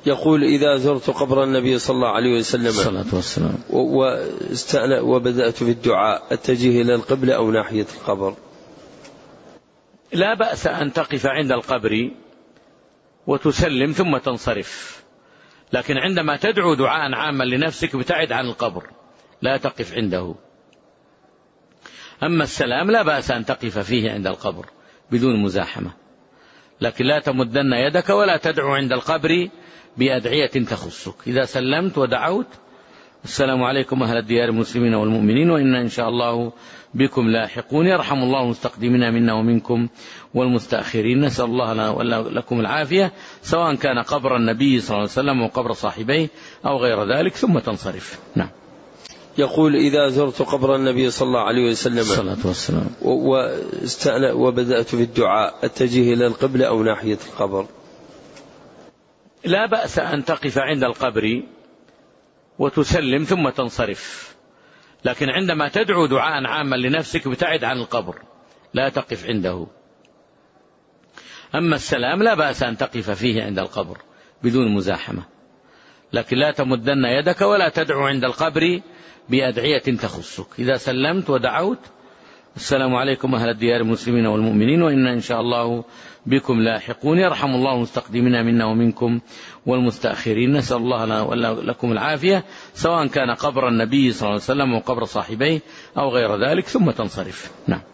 يقول: إذا زرت قبر النبي صلى الله عليه وسلم الصلاة والسلام وبدأت في الدعاء، أتجه إلى القبلة أو ناحية القبر؟ لا بأس أن تقف عند القبر وتسلم ثم تنصرف، لكن عندما تدعو دعاء عاما لنفسك ابتعد عن القبر، لا تقف عنده. أما السلام لا بأس أن تقف فيه عند القبر بدون مزاحمة، لكن لا تمدن يدك ولا تدعو عند القبر بأدعية تخصك. إذا سلمت ودعوت: السلام عليكم أهل الديار المسلمين والمؤمنين وإنا إن شاء الله بكم لاحقون، يرحم الله المستقدمين منا ومنكم والمستأخرين، نسأل الله لكم العافية، سواء كان قبر النبي صلى الله عليه وسلم وقبر صاحبيه أو غير ذلك، ثم تنصرف. نعم. يقول: إذا زرت قبر النبي صلى الله عليه وسلم الصلاة والسلام وبدأت في الدعاء، أتجه إلى القبلة أو ناحية القبر؟ لا بأس أن تقف عند القبر وتسلم ثم تنصرف، لكن عندما تدعو دعاء عاما لنفسك ابتعد عن القبر، لا تقف عنده. أما السلام لا بأس أن تقف فيه عند القبر بدون مزاحمة، لكن لا تمدن يدك ولا تدعو عند القبر بأدعية تخصك. إذا سلمت ودعوت: السلام عليكم أهل الديار المسلمين والمؤمنين وإنا إن شاء الله بكم لاحقون، يرحم الله المستقدمين منا ومنكم والمستأخرين، نسأل الله لكم العافية، سواء كان قبر النبي صلى الله عليه وسلم وقبر صاحبيه أو غير ذلك، ثم تنصرف. نعم.